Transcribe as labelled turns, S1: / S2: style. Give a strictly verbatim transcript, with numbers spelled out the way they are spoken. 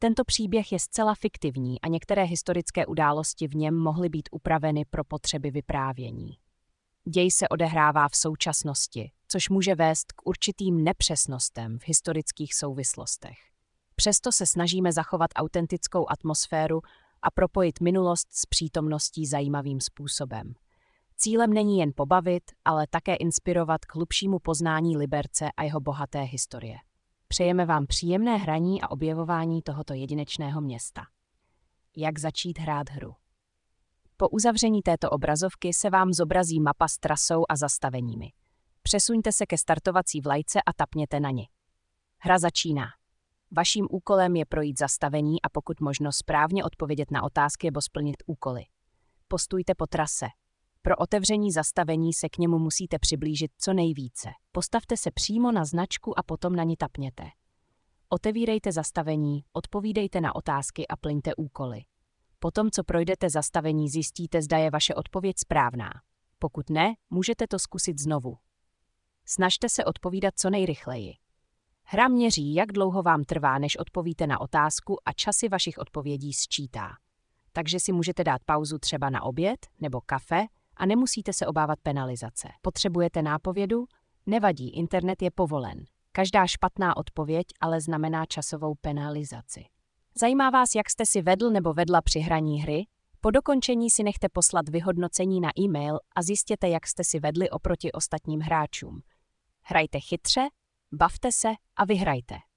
S1: Tento příběh je zcela fiktivní a některé historické události v něm mohly být upraveny pro potřeby vyprávění. Děj se odehrává v současnosti, což může vést k určitým nepřesnostem v historických souvislostech. Přesto se snažíme zachovat autentickou atmosféru a propojit minulost s přítomností zajímavým způsobem. Cílem není jen pobavit, ale také inspirovat k hlubšímu poznání Liberce a jeho bohaté historie. Přejeme vám příjemné hraní a objevování tohoto jedinečného města. Jak začít hrát hru? Po uzavření této obrazovky se vám zobrazí mapa s trasou a zastaveními. Přesuňte se ke startovací vlajce a tapněte na ni. Hra začíná. Vaším úkolem je projít zastavení a pokud možno správně odpovědět na otázky nebo splnit úkoly. Postujte po trase. Pro otevření zastavení se k němu musíte přiblížit co nejvíce. Postavte se přímo na značku a potom na ni tapněte. Otevírejte zastavení, odpovídejte na otázky a plňte úkoly. Potom, co projdete zastavení, zjistíte, zda je vaše odpověď správná. Pokud ne, můžete to zkusit znovu. Snažte se odpovídat co nejrychleji. Hra měří, jak dlouho vám trvá, než odpovíte na otázku a časy vašich odpovědí sčítá. Takže si můžete dát pauzu třeba na oběd nebo kafe a nemusíte se obávat penalizace. Potřebujete nápovědu? Nevadí, internet je povolen. Každá špatná odpověď ale znamená časovou penalizaci. Zajímá vás, jak jste si vedl nebo vedla při hraní hry? Po dokončení si nechte poslat vyhodnocení na e-mail a zjistěte, jak jste si vedli oproti ostatním hráčům. Hrajte chytře, bavte se a vyhrajte.